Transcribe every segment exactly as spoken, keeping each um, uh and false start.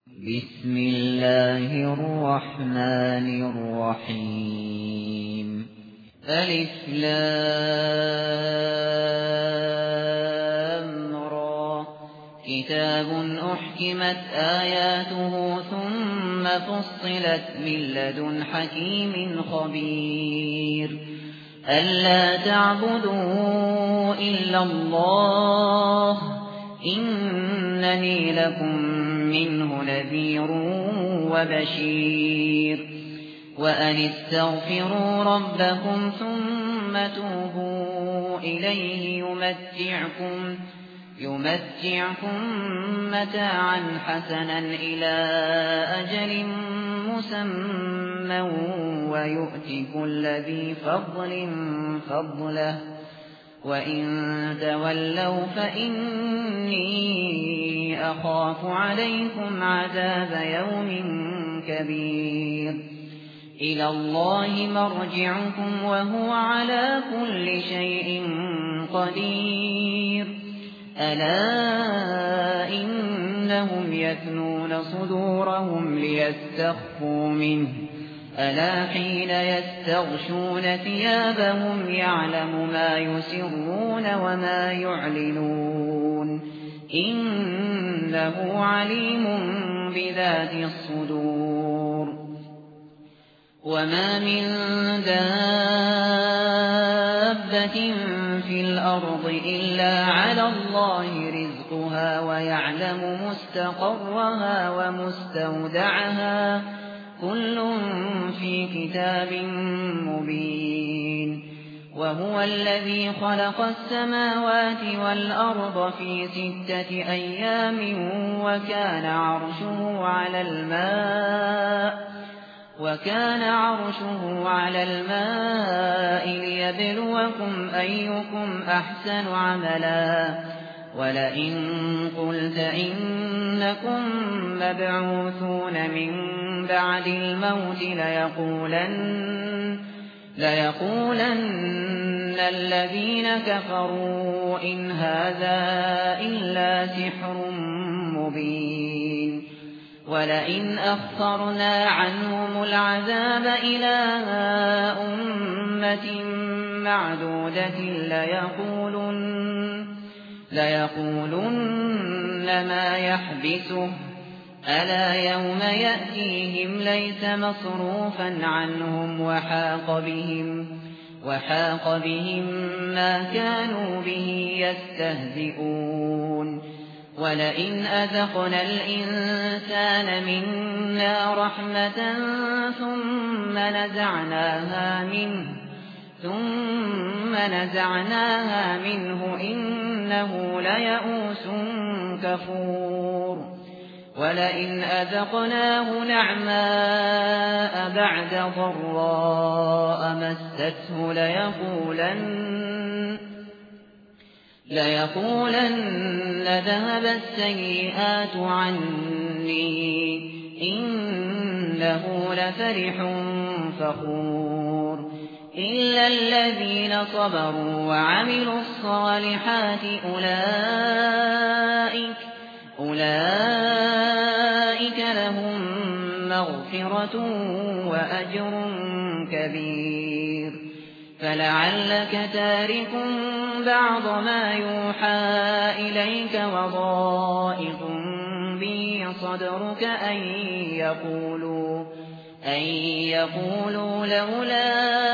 بسم الله الرحمن الرحيم ألف لام را كتاب أحكمت آياته ثم فصلت من لدن حكيم خبير ألا تعبدوا إلا الله إنني لكم منه نذير وبشير وأن استغفروا ربكم ثم توبوا إليه يمتعكم يمتعكم متاعا حسنا إلى أجل مسمى ويؤتي كل ذي فضل فضله وإن تولوا فإني أخاف عليكم عذاب يوم كبير إلى الله مرجعكم وهو على كل شيء قدير ألا إنهم يثنون صدورهم ليستخفوا منه ألا حين يستغشون ثيابهم يعلم ما يسرون وما يعلنون إنه عليم بذات الصدور وما من دابة في الأرض إلا على الله رزقها ويعلم مستقرها ومستودعها كل في كتاب مبين وهو الذي خلق السماوات والأرض في ستة أيام وكان عرشه على الماء وكان عرشه على الماء ليبلوكم أيكم أحسن عملا ولئن قلت إنكم مبعوثون من بعد الموت ليقولن ليقولن الذين كفروا إن هذا إلا سحر مبين ولئن أخرنا عنهم العذاب إلى أمة معدودة ليقولن ليقولن ما يحبسه ألا يوم يأتيهم ليس مصروفا عنهم وحاق بهم وحاق بهم ما كانوا به يستهزئون ولئن أذقنا الإنسان منا رحمة ثم نزعناها منه ثم نزعناها منه إنه ليئوس كفور ولئن أذقناه نعماء بعد ضراء مسته ليقولن ليقولن ذهب السيئات عني إنه لفرح فخور إلا الذين صبروا وعملوا الصالحات أولئك أولئك لهم مغفرة وأجر كبير فلعلك تارك بعض ما يوحى إليك وضائق به صدرك أن يقولوا أن يقولوا لولا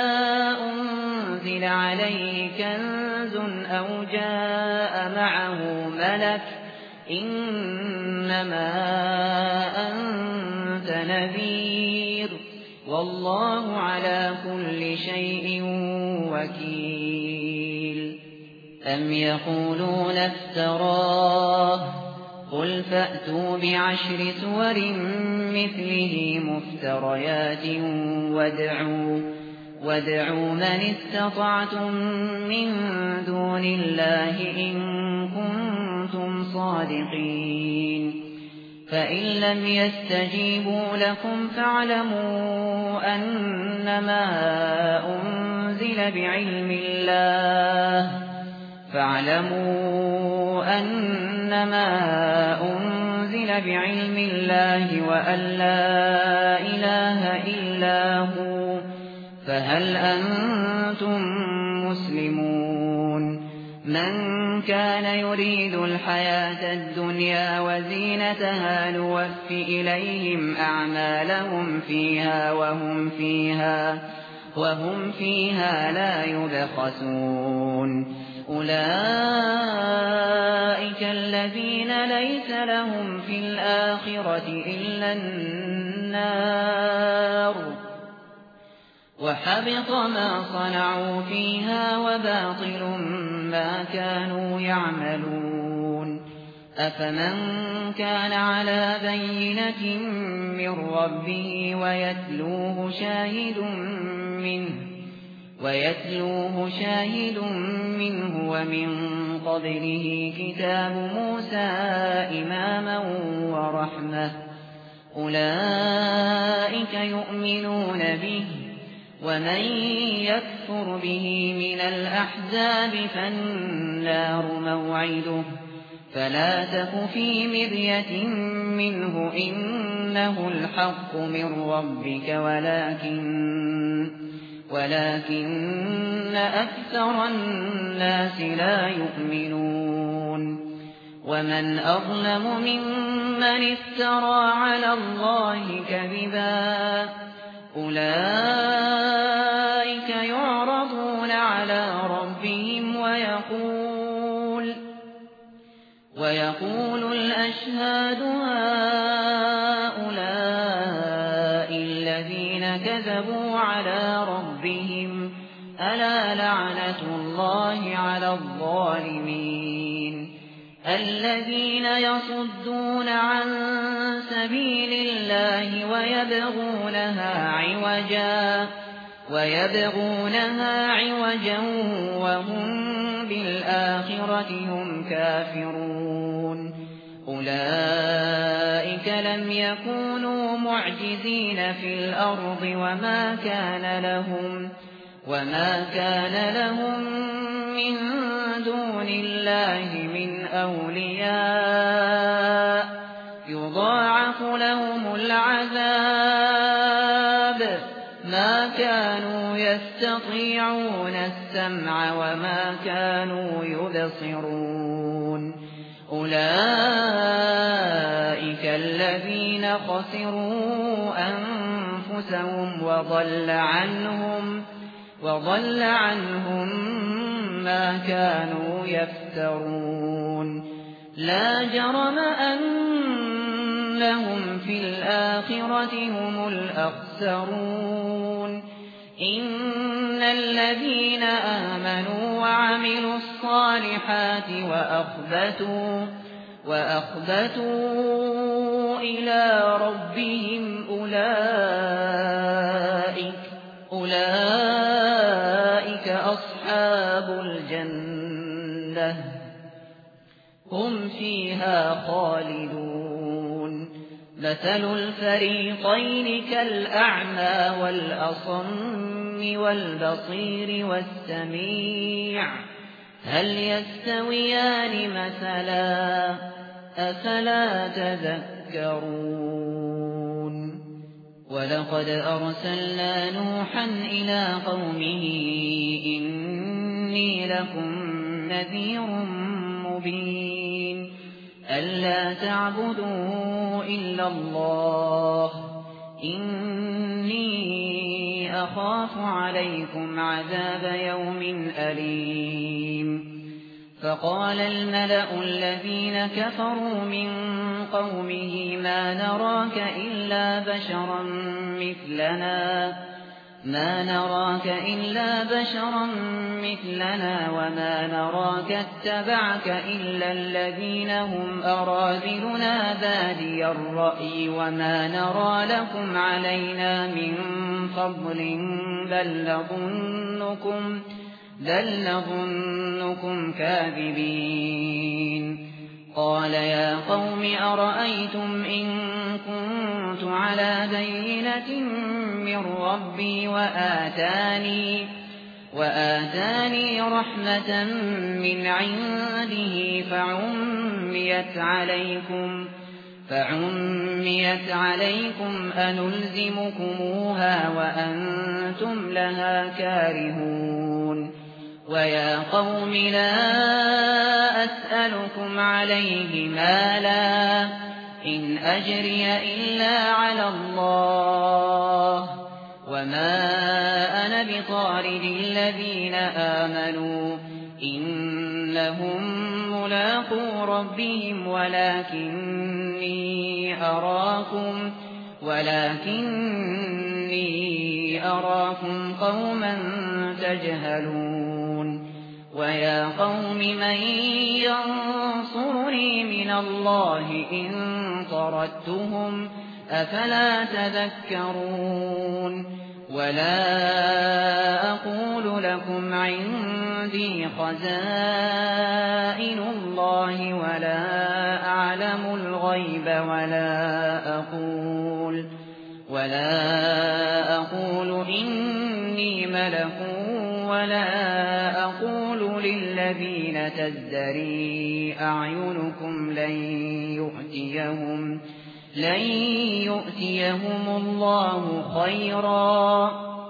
أنزل عليه كنز أو جاء معه ملك إنما أنت نذير والله على كل شيء وكيل أم يقولون افتراه قل فأتوا بعشر سور مثله مفتريات وادعوا وادعوا من استطعتم من دون الله إن كنتم صادقين فإن لم يستجيبوا لكم فاعلموا أنما أنزل بعلم الله فاعلموا أنما أنزل بعلم الله وأن لا إله إلا هو فهل أنتم مسلمون من كان يريد الحياة الدنيا وزينتها نوف إليهم أعمالهم فيها وهم فيها وهم فيها لا يبخسون أولئك الذين ليس لهم في الآخرة إلا النار وحبط ما صنعوا فيها وباطل ما كانوا يعملون أفمن كان على بينة من ربه ويتلوه شاهد منه ويتلوه شاهد منه ومن قبله كتاب موسى إماما ورحمة أولئك يؤمنون به ومن يكفر به من الأحزاب فالنار موعده فلا تك في مرية منه إنه الحق من ربك ولكن ولكن أكثر الناس لا يؤمنون ومن أظلم ممن افترى على الله كذبا أولئك يعرضون على ربهم ويقول ويقول الأشهاد هؤلاء الذين كذبوا على ربهم ألا لعنة الله على الظالمين الذين يصدون عن سبيل الله ويبغونها عوجا ويبغونها عوجا وهم بالآخرة هم كافرون أولئك لم يكونوا معجزين في الأرض وما كان لهم وما كان لهم من دون الله من أولياء يضاعف لهم العذاب ما كانوا يستطيعون السمع وما كانوا يبصرون أولئك الذين خسروا أنفسهم وضل عنهم وضل عنهم ما كانوا يفترون لا جرم أنهم في الآخرة هم الأخسرون إن الذين آمنوا وعملوا الصالحات وأخبتوا وأخبتوا إلى ربهم أولئك أولئك أصحاب الجنة هم فيها خالدون مثل الفريقين كالأعمى والأصم والبصير والسميع هل يستويان مثلا أفلا تذكرون ولقد أرسلنا نوحا إلى قومه إني لكم نذير مبين ألا تعبدوا إلا الله إني أخاف عليكم عذاب يوم أليم فقال الملأ الذين كفروا من قومه ما نراك إلا بشرا مثلنا ما نراك إلا بشرا مثلنا وما نراك اتبعك إلا الذين هم أراذلنا بادي الرأي وما نرى لكم علينا من فضل بل نظنكم بل نظنكم كاذبين قال يا قوم أرأيتم إن كنت على بينة من ربي وآتاني وآتاني رحمة من عنده فعميت عليكم فعميت عليكم أنلزمكموها وأنتم لها كارهون ويا قوم لا أسألكم عليه مالا إن أجري إلا على الله وما أنا بطارد الذين آمنوا إنهم ملاقو ربهم ولكني أراكم ولكني أراكم قوما تجهلون ويا قوم من ينصرني من الله إن طردتهم أفلا تذكرون ولا أقول لكم عندي خزائن الله ولا أعلم الغيب ولا أقول ولا أقول إني ملك ولا أقول للذين تزدري أعينكم لن يؤتيهم لن يؤتيهم الله خيرا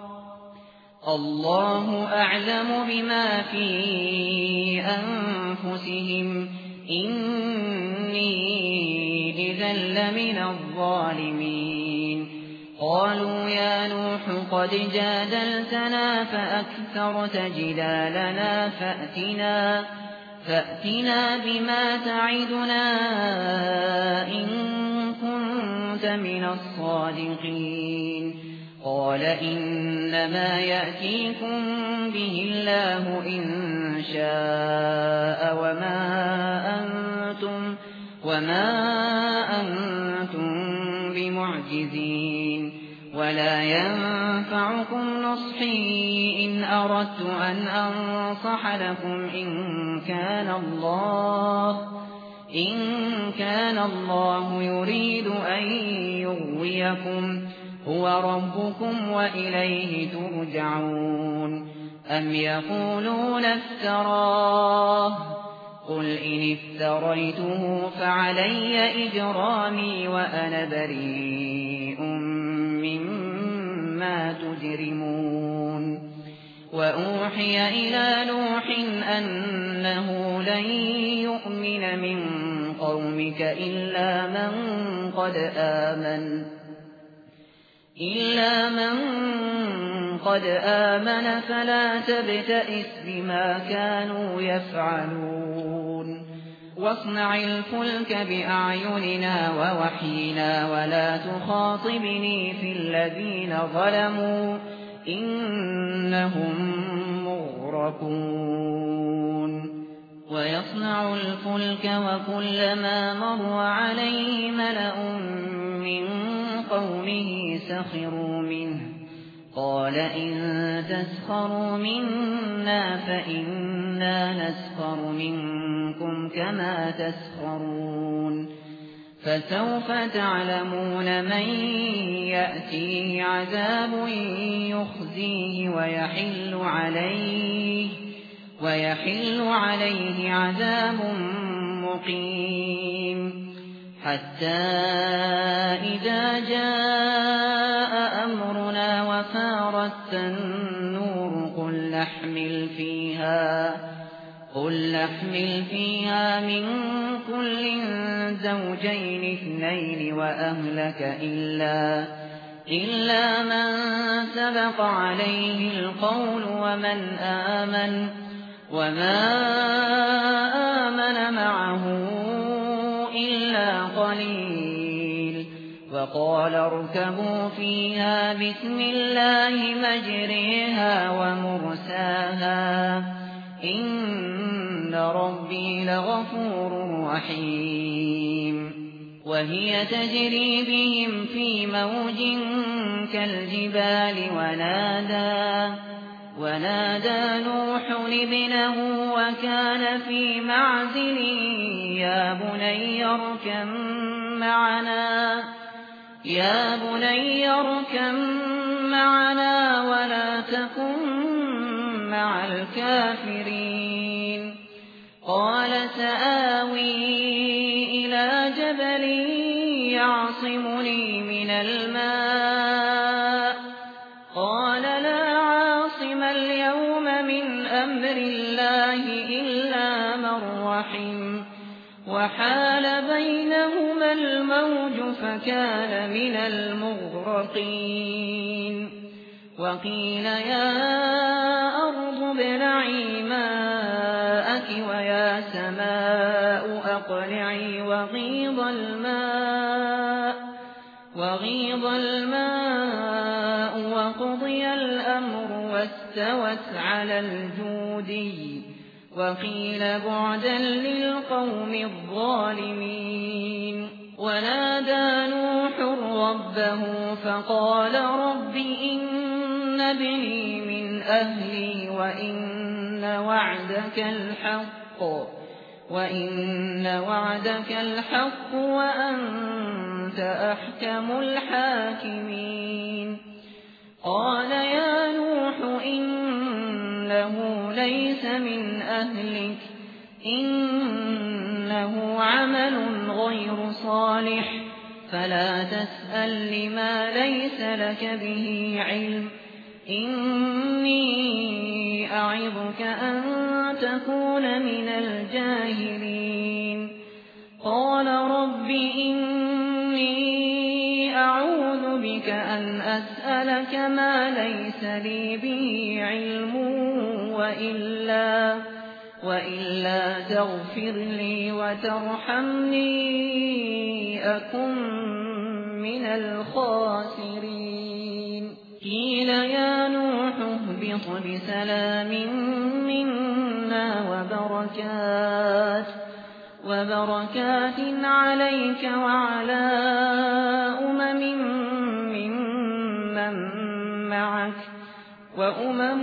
الله أعلم بما في أنفسهم إني إذا لمن الظالمين قالوا يا نوح قد جادلتنا فأكثرت جدالنا فأتنا فأتنا بما تعدنا إن كنت من الصادقين قال إنما يأتيكم به الله إن شاء وما أنتم وما أنتم بمعجزين ولا ينفعكم نصحي إن أردت أن أنصح لكم إن كان الله إن كان الله يريد أن يغويكم هو ربكم وإليه ترجعون أم يقولون افتراه قل إن افتريته فعلي إجرامي وأنا بريء مما تجرمون وأوحي إلى نوح أنه لن يؤمن من قومك إلا من قد آمن إلا من قد آمن فلا تبتئس بما كانوا يفعلون واصنع الفلك بأعيننا ووحينا ولا تخاطبني في الذين ظلموا إنهم مغرقون ويصنع الفلك وكلما مر عليه ملأ من قومه سخروا منه قال إن تسخروا منا فإنا نسخر منكم كما تسخرون فسوف تعلمون من يأتيه عذاب يخزيه ويحل عليه ويحل عليه عذاب مقيم حتى إذا جاء أمرنا وفارت النور قل نحمل فيها قل نحمل فيها من كل زوجين اثنين وأهلك إلا إلا من سبق عليه القول ومن آمن وما آمن معه إلا قليل وقال اركبوا فيها بسم الله مجريها ومرساها إن ربي لغفور رحيم وهي تجري بهم في موج كالجبال ونادى ونادى نوح ابنه وكان في معزل يا بني اركب معنا يا بني اركب معنا ولا تكن مع الكافرين قال سآوي إلى جبل لي من الماء قال لا عاصم اليوم من أمر الله إلا من رحم وحال بينهما الموج فكان من المغرقين وقيل يا أرض ابلعي ماءك ويا سماء أقلعي وغيض الماء وغيض الماء وقضي الأمر واستوت على الجودي وقيل بعدا للقوم الظالمين ونادى نوح ربه فقال رب إن ابني من أهلي وإن وعدك الحق وإن وعدك الحق وأنت أحكم الحاكمين قال يا نوح إنه ليس من أهلك إنه عمل غير صالح فلا تسأل لما ليس لك به علم إني أعظك أن تكون من الجاهلين قال رب إني أعوذ بك أن أسألك ما ليس لي به علم وإلا وإلا تغفر لي وترحمني أكن من الخاسرين قيل يا نوح اهبط بسلام منا وبركات وبركات عليك وعلى أمم ممن معك وأمم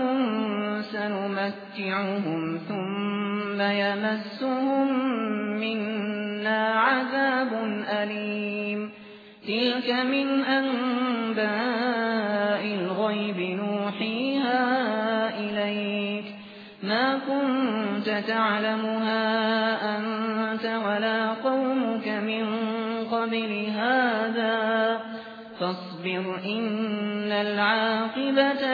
سنمتعهم ثم يمسهم منا عذاب أليم تلك من أنباء الغيب نوحيها إليك ما كنت تعلمها أنت ولا قومك من قبل هذا فاصبر إن العاقبة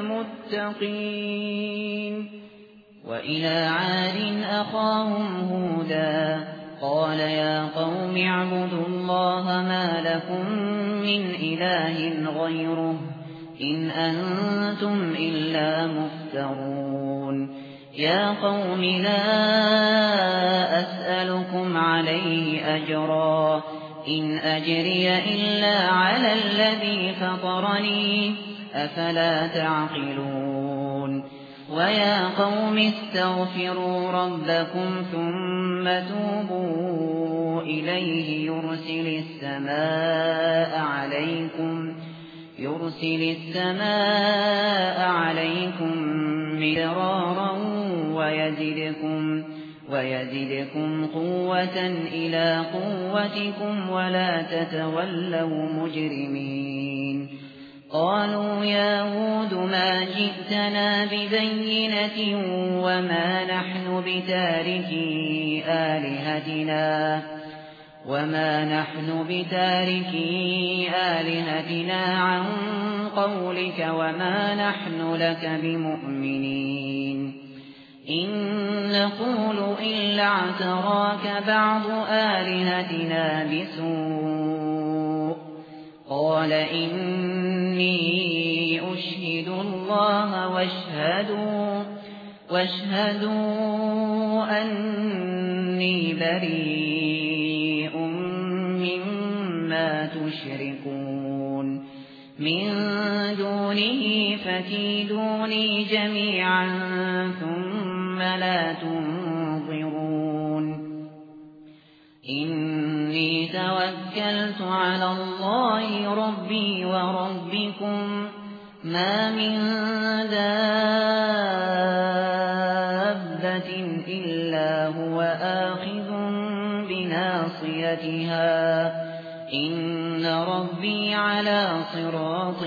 للمتقين وإلى عاد أخاهم هودا قال يا قوم اعبدوا الله ما لكم من إله غيره إن أنتم إلا مفترون يا قوم لا أسألكم عليه أجرا إن أجري إلا على الذي فطرني أفلا تعقلون ويا قوم استغفروا ربكم ثم توبوا إليه يرسل السماء عليكم يرسل السماء عليكم مدرارا ويزدكم ويزدكم قوة إلى قوتكم ولا تتولوا مجرمين قالوا يا هود ما جئتنا ببينة وما نحن بتاركي آلهتنا وما نحن بتاركي آلهتنا عن قولك وما نحن لك بمؤمنين إن نقول إلا اعتراك بعض آلهتنا بسوء قال إني أشهد الله واشهدوا واشهدوا أني بريء مما تشركون من دونه فكيدوني جميعا ثم لا تنظرون إني توكلت على الله ربي وربكم ما من دابة إلا هو آخذ بناصيتها إن ربي على صراط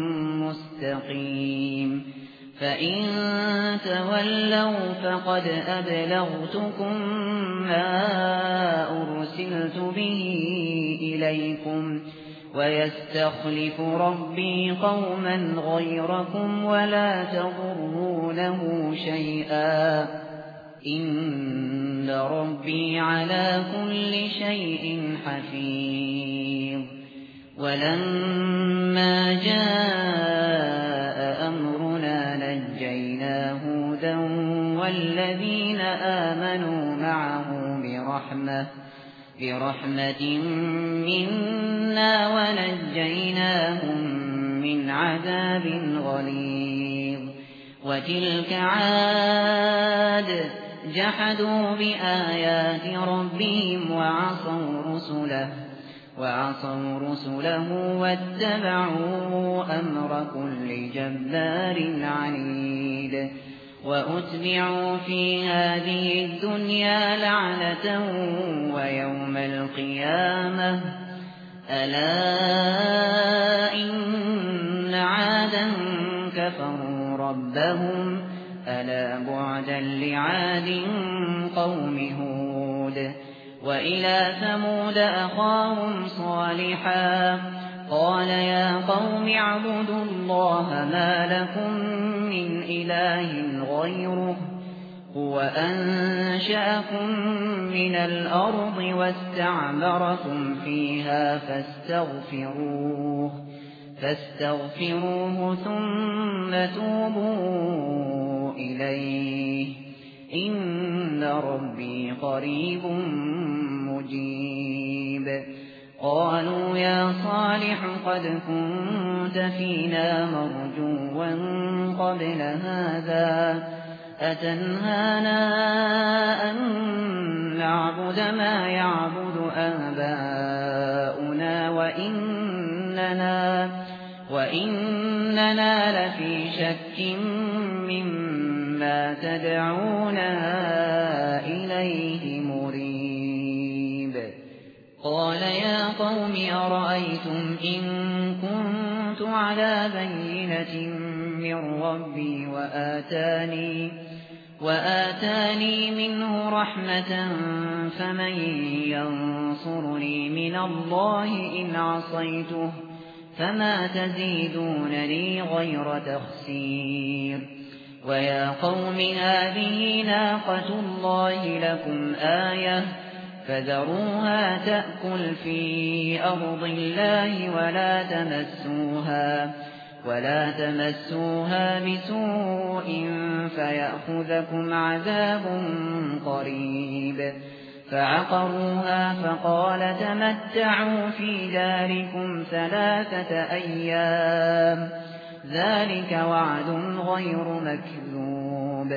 مستقيم فإن تولوا فقد أبلغتكم ما أرسلت به إليكم ويستخلف ربي قوما غيركم ولا تضرونه شيئا إن ربي على كل شيء حفيظ. ولما جاء أمرنا نجينا هودا والذين آمنوا معه برحمة برحمة منا ونجيناهم من عذاب غليظ. وتلك عاد جحدوا بآيات ربهم وعصوا رسله وعصوا رسله واتبعوا أمر كل جبار عنيد. وأتبعوا في هذه الدنيا لعنة ويوم القيامة ألا إن عادا كفروا ربهم ألا بعدا لعاد قوم هود. وإلى ثمود أخاهم صالحا قال يا قوم اعبدوا الله ما لكم من إله غيره هو أنشأكم من الأرض واستعمركم فيها فاستغفروه فاستغفروه ثم توبوا إليه إن ربي قريب مجيب. قالوا يا صالح قد كنت فينا مرجوا قبل هذا أتنهانا أن نعبد ما يعبد آباؤنا وإننا, وإننا لفي شك مما تدعونا إليه مريب. قال يا قوم أرأيتم إن كنت على بينة من ربي وآتاني, وآتاني منه رحمة فمن ينصرني من الله إن عصيته فما تزيدونني غير تخسير. ويا قوم هذه ناقة الله لكم آية فذروها تأكل في أرض الله ولا تمسوها ولا تمسوها بسوء فيأخذكم عذاب قريب. فعقروها فقال تمتعوا في داركم ثلاثة أيام ذلك وعد غير مكذوب.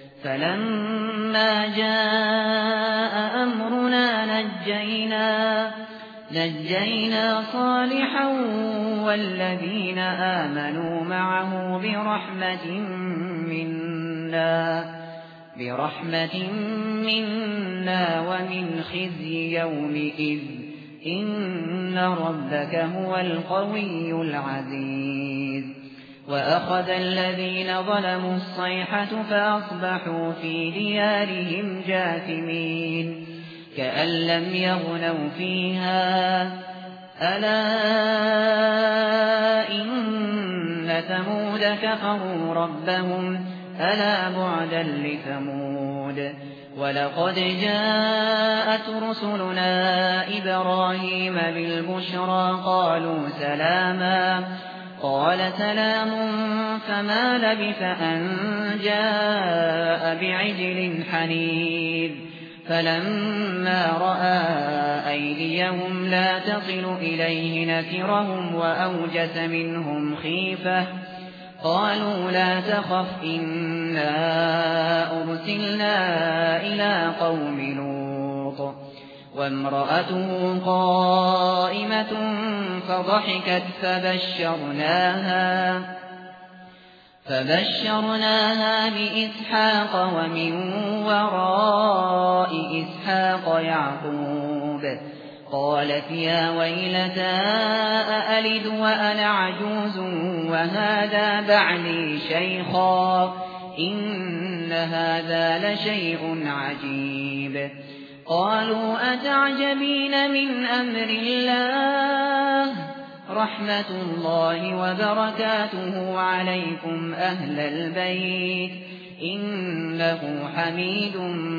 فلما جاء أمرنا نجينا نجينا صالحا والذين آمنوا معه برحمة منا برحمة منا ومن خزي يومئذ إن ربك هو القوي العزيز. وأخذ الذين ظلموا الصيحة فأصبحوا في ديارهم جاثمين كأن لم يغنوا فيها ألا إن ثمود كفروا ربهم ألا بعدا لثمود. ولقد جاءت رسلنا إبراهيم بالبشرى قالوا سلاما قال سلام فما لبث أن جاء بعجل حنيذ. فلما رأى أيديهم لا تصل إليه نكرهم وأوجس منهم خيفة قالوا لا تخف إنا أرسلنا إلى قوم لوط. وامرأته قائمة فضحكت فبشرناها فبشرناها بإسحاق ومن وراء إسحاق يعقوب. قالت يا ويلتى أألد وأنا عجوز وهذا بعلي شيخا إن هذا لشيء عجيب. قالوا أتعجبين من أمر الله رحمة الله وبركاته عليكم أهل البيت إنه حميد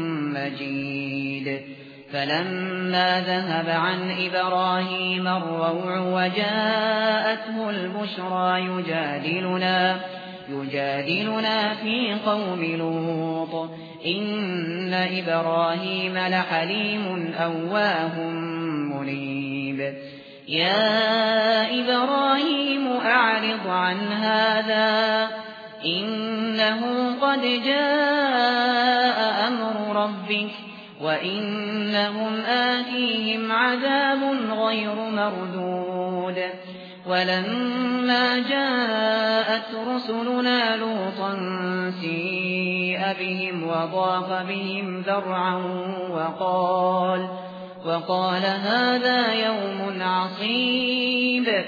مجيد فلما ذهب عن إبراهيم الروع وجاءته البشرى يجادلنا يجادلنا في قوم لوط إن إبراهيم لحليم أواه منيب يا إبراهيم أعرض عن هذا إنه قد جاء أمر ربك وإنهم آتيهم عذاب غير مردود ولما جاءت رسلنا لوطا سيء بهم وضاق بهم ذرعا وقال وقال هذا يوم عصيب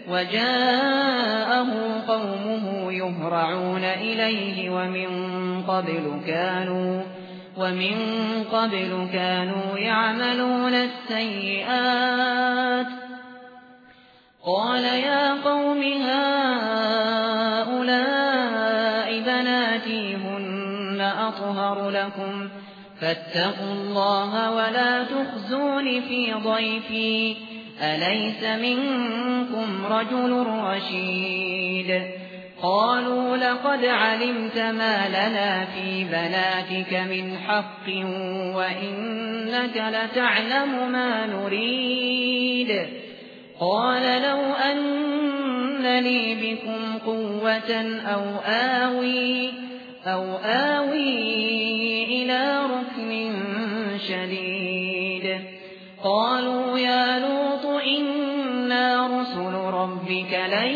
وجاءه قومه يهرعون إليه ومن قبل كانوا ومن قبل كانوا يعملون السيئات قال يا قوم هؤلاء بناتي هن أطهر لكم فاتقوا الله ولا تخزون في ضيفي أليس منكم رجل رشيد قالوا لقد علمت ما لنا في بناتك من حق وإنك لتعلم ما نريد قال لو أن لي بكم قوة أو آوي أو آوي إلى ركن شديد قالوا يا لوط إنا رسل ربك لن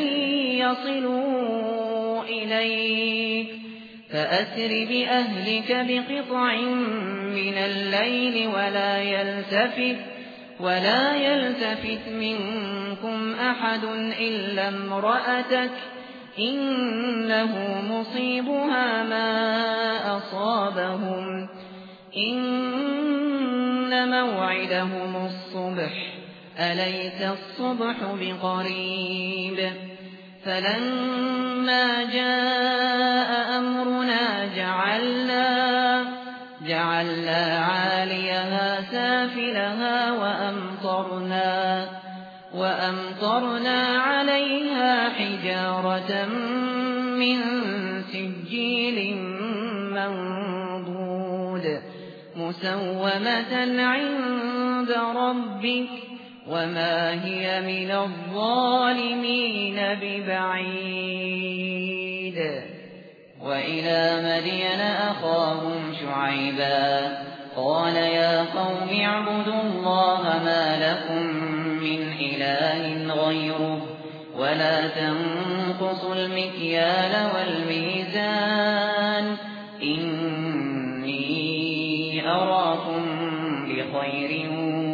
يصلوا إليك فأسر بأهلك بقطع من الليل ولا يلتفت ولا يلتفت منكم أحد إلا امرأتك إنه مصيبها ما أصابهم إن موعدهم الصبح أليس الصبح بقريب فلما جاء أمرنا جعلنا جعلنا عاليها سافلها وأمطرنا وأمطرنا عليها حجارة من سجيل منضود مسومة عند ربك وما هي من الظالمين ببعيد وإلى مدين أخاهم شعيبا قال يا قوم اعبدوا الله ما لكم من إله غيره ولا تنقصوا المكيال والميزان إني أراكم بخير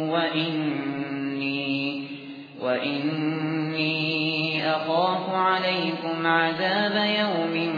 وإني, وإني أخاف عليكم عذاب يوم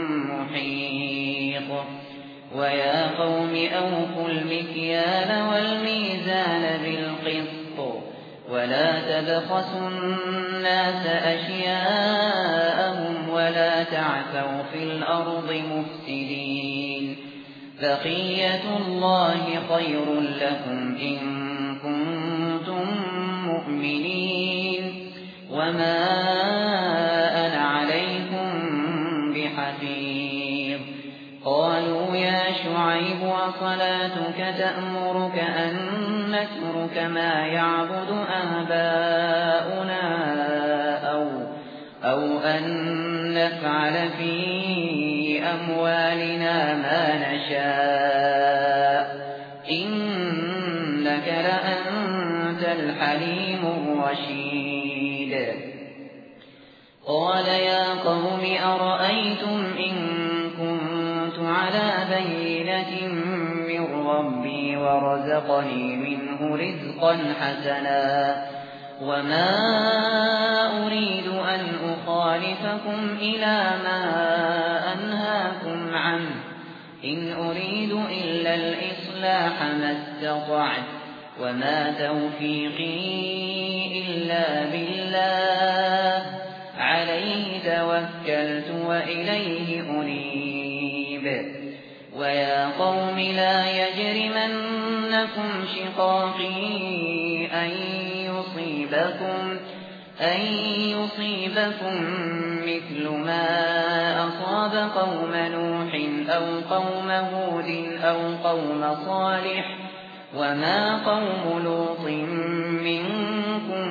محيط ويا قوم أوفوا المكيال والميزان بالقسط ولا تبخسوا الناس أشياءهم ولا تعثوا في الأرض مفسدين بقية الله خير لكم إن كنتم مؤمنين وما أنا عليكم بحفيظ قالوا يا شعيب وصلاتك تأمرك أن نترك ما يعبد آباؤنا أو, أو أن نفعل في أموالنا ما نشاء إنك لأنت الحليم الرشيد قال يا قوم أرأيتم إن كنت على بينة من ربي ورزقني منه رزقا حسنا وما أريد أن أخالفكم إلى ما أنهاكم عنه إن أريد إلا الإصلاح ما استطعت وما توفيقي إلا بالله توكلت وإليه أنيب ويا قوم لا يجرمنكم شقاقي أن يصيبكم أن يصيبكم مثل ما أصاب قوم نوح أو قوم هود أو قوم صالح وما قوم لوط منكم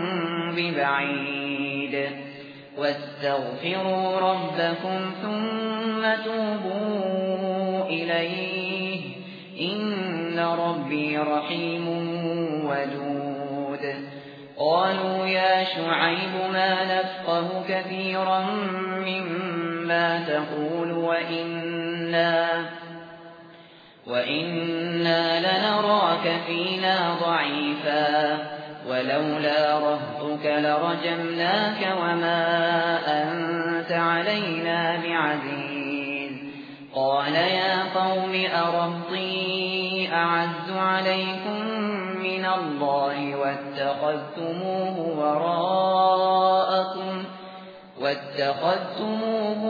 ببعيد واستغفروا ربكم ثم توبوا إليه إن ربي رحيم ودود قالوا يا شعيب ما نفقه كثيرا مما تقول وإنا وإنا لنراك فينا ضعيفا ولولا رهطك لرجمناك وما أنت علينا بعزيز قال يا قوم أرهطي أعز عليكم من الله واتخذتموه وراءكم واتخذتموه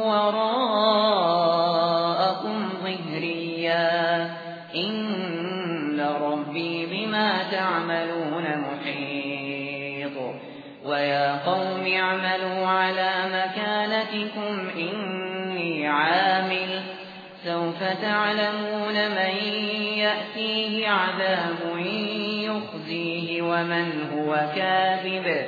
وراءكم ظهريا إن ربي بما تعملون محيط ويا قوم اعملوا على مكانتكم إني عامل سوف تعلمون من يأتيه عذاب يخزيه ومن هو كاذب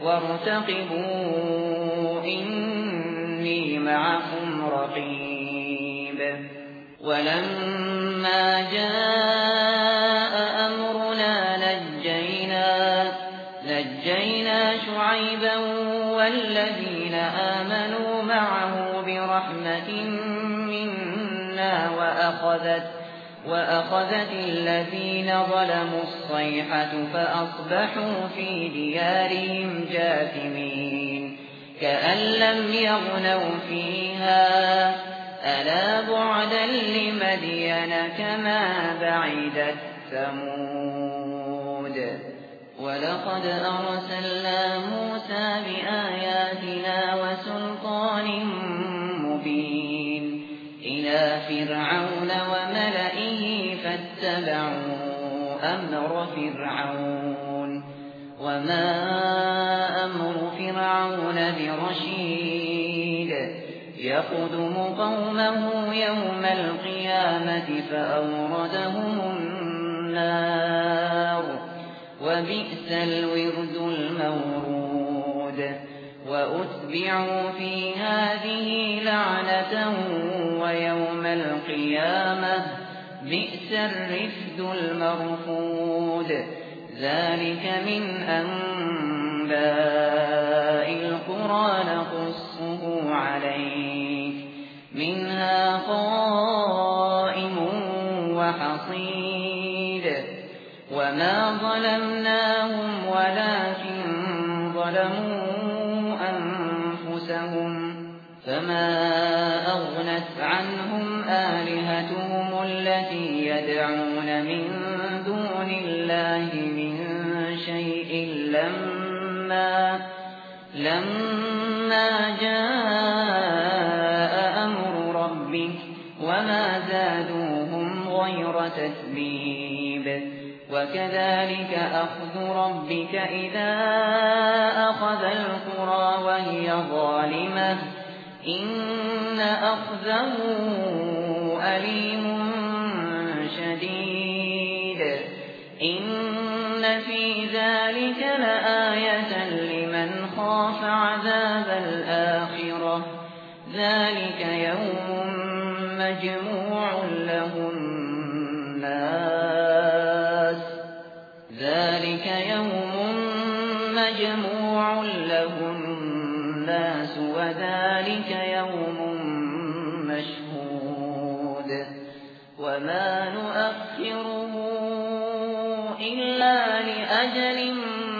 وارتقبوا إني معكم رقيب ولما جاء أمرنا نجينا نجينا شعيبا والذين آمنوا معه برحمة منا وأخذت وأخذت الذين ظلموا الصيحة فأصبحوا في ديارهم جاثمين كأن لم يغنوا فيها ألا بعدا لمدين كما بعدت ثمود ولقد أرسلنا موسى بآياتنا وسلطان مبين إلى فرعون وملئه فاتبعوا أمر فرعون وما أمر فرعون برشيد يقدم قومه يوم القيامة فأوردهم النار وبئس الورد المورود وأتبعوا في هذه لعنة ويوم القيامة بئس الرفد المرفود ذلك من أنباء القرى نقصه عليك منها قائم وحصيد وما ظلمناهم ولكن ظلموا أنفسهم فما أغنت عنهم آلهتهم التي يدعون من دون الله من شيء لما لما جاء أمر ربك وما زادوهم غير تتبيب وكذلك أخذ ربك إذا أخذ القرى وهي ظالمة إن أخذه أليم شديد إن في ذلك لآية لمن خاف عذاب الآخرة ذلك يوم مجموع له الناس ذلك يوم مجموع له الناس وذلك يوم مشهود وما نؤخره إلا لأجل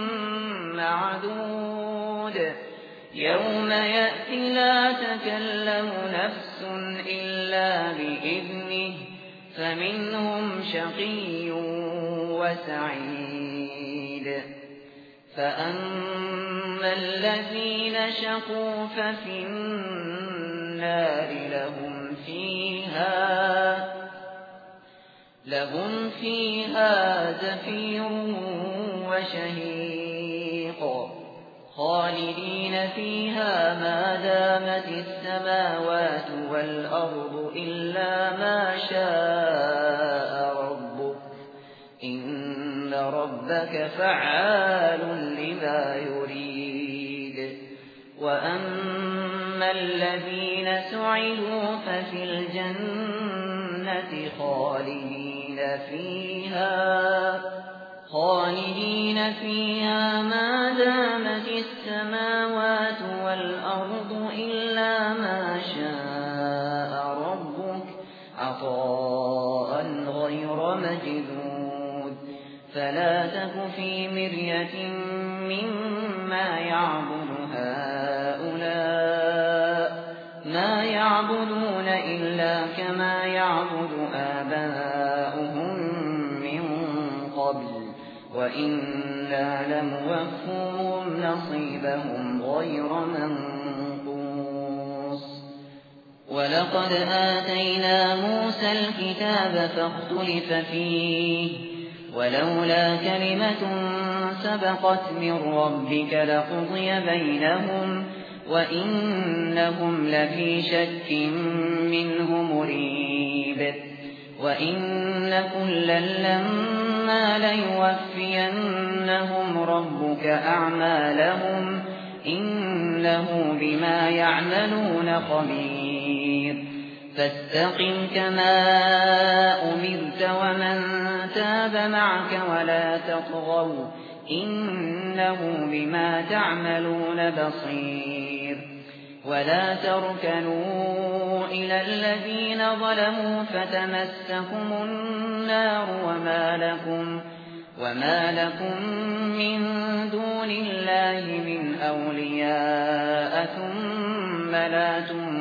معدود يوم يأتي لا تكلم نفس إلا بإذنه فمنهم شقي وسعيد فأما وأما الذين شقوا ففي النار لهم فيها لهم فيها زفير وشهيق خالدين فيها ما دامت السماوات والأرض إلا ما شاء ربك إن ربك فعال لما يريد وأما الذين سعدوا ففي الجنة خالدين فيها خالدين فيها ما دامت السماوات والأرض إلا ما شاء ربك عطاء غير مجذوذ فلا تك في مرية مما يعبد هؤلاء ما يعبدون إلا كما يعبد آباؤهم من قبل وإنا لموفوهم نصيبهم غير منقوص ولقد آتينا موسى الكتاب فاختلف فيه ولولا كلمة سبقت من ربك لقضي بينهم وإنهم لفي شك منه مريب وإن كلا لما ليوفينهم ربك أعمالهم إنه بما يعملون خبير فاستقم كما أمرت ومن تاب معك ولا تطغوا إنه بما تعملون بصير ولا تركنوا إلى الذين ظلموا فتمسكم النار وما لكم وما لكم من دون الله من أولياء ثم لا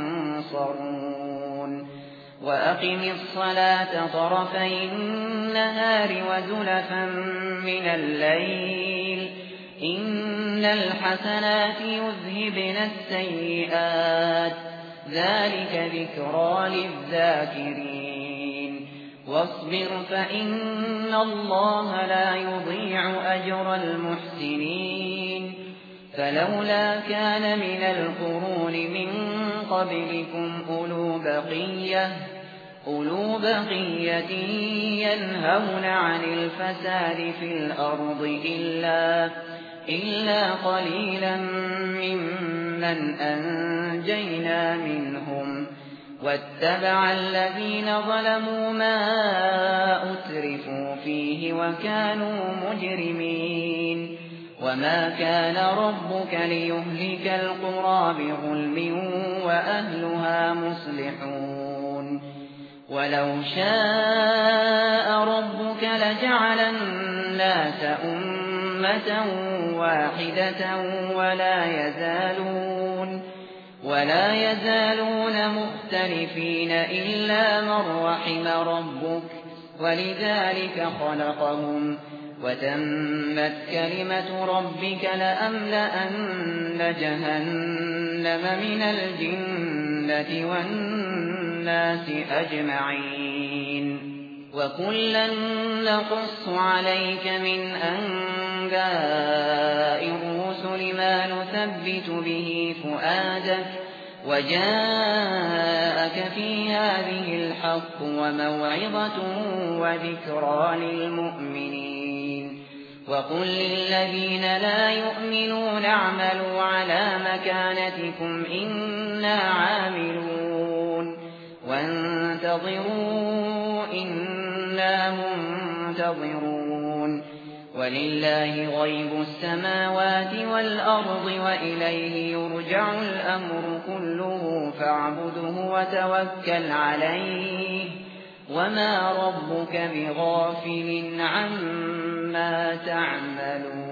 تنصرون وأقم الصلاة طرفي النهار وزلفا من الليل إن الحسنات يذهبن السيئات ذلك ذكرى للذاكرين واصبر فإن الله لا يضيع أجر المحسنين فلولا كان من القرون من قبلكم أولو بقية أولو بقية ينهون عن الفساد في الأرض إلا إلا قليلا ممن أنجينا منهم واتبع الذين ظلموا ما أترفوا فيه وكانوا مجرمين وما كان ربك ليهلك القرى بظلم وأهلها مصلحون ولو شاء ربك لجعل الناس أمة واحدة ولا يزالون ولا يزالون مختلفين إلا من رحم ربك ولذلك خلقهم وتمت كلمة ربك لأملأن جهنم من الجنة والناس أجمعين وكلا نقص عليك من أنباء الرسل ما نثبت به فؤادك وجاءك في هذه الحق وموعظة وذكرى للمؤمنين وقل للذين لا يؤمنون اعملوا على مكانتكم إنا عاملون وانتظروا إنا منتظرون ولله غيب السماوات والأرض وإليه يرجع الأمر كله فاعبده وتوكل عليه وما ربك بغافل عما تعملون